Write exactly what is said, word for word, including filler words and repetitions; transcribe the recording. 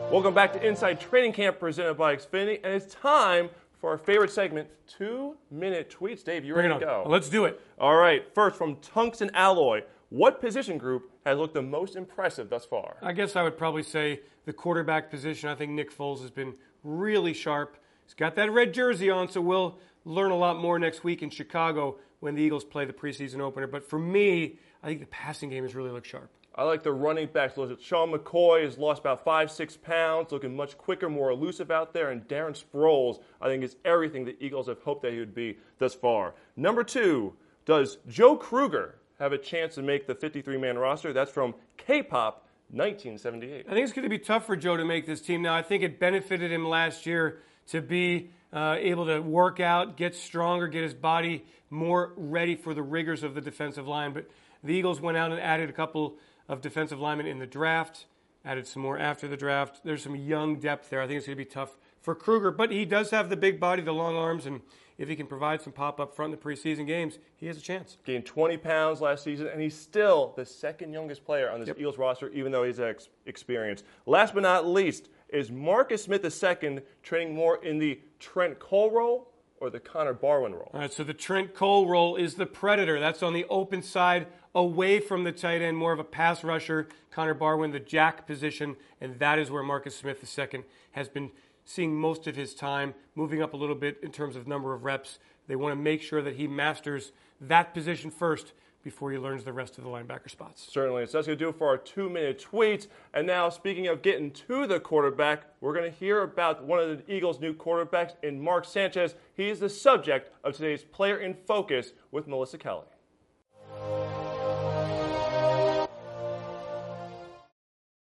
Welcome back to Inside Training Camp presented by Xfinity, and it's time for our favorite segment, two-minute tweets. Dave, you ready Bring to it on. go? Let's do it. All right, first from Tungsten Alloy. What position group has looked the most impressive thus far? I guess I would probably say the quarterback position. I think Nick Foles has been really sharp. He's got that red jersey on, so we'll learn a lot more next week in Chicago when the Eagles play the preseason opener. But for me, I think the passing game has really looked sharp. I like the running backs. Sean McCoy has lost about five, six pounds, looking much quicker, more elusive out there. And Darren Sproles, I think, is everything the Eagles have hoped that he would be thus far. Number two, does Joe Kruger have a chance to make the fifty-three man roster? That's from K-Pop nineteen seventy-eight. I think it's going to be tough for Joe to make this team. Now, I think it benefited him last year to be uh, able to work out, get stronger, get his body more ready for the rigors of the defensive line. But the Eagles went out and added a couple of defensive linemen in the draft, added some more after the draft. There's some young depth there. I think it's going to be tough for Kruger, but he does have the big body, the long arms, and if he can provide some pop up front in the preseason games, he has a chance. Gained twenty pounds last season, and he's still the second youngest player on this Yep. Eagles roster, even though he's ex- experienced. Last but not least, is Marcus Smith the second training more in the Trent Cole role or the Connor Barwin role? All right, so the Trent Cole role is the predator. That's on the open side, away from the tight end, more of a pass rusher. Connor Barwin, the jack position, and that is where Marcus Smith the second has been seeing most of his time, moving up a little bit in terms of number of reps. They want to make sure that he masters that position first before he learns the rest of the linebacker spots. Certainly. So that's going to do it for our two-minute tweets. And now, speaking of getting to the quarterback, we're going to hear about one of the Eagles' new quarterbacks in Mark Sanchez. He is the subject of today's Player in Focus with Melissa Kelly.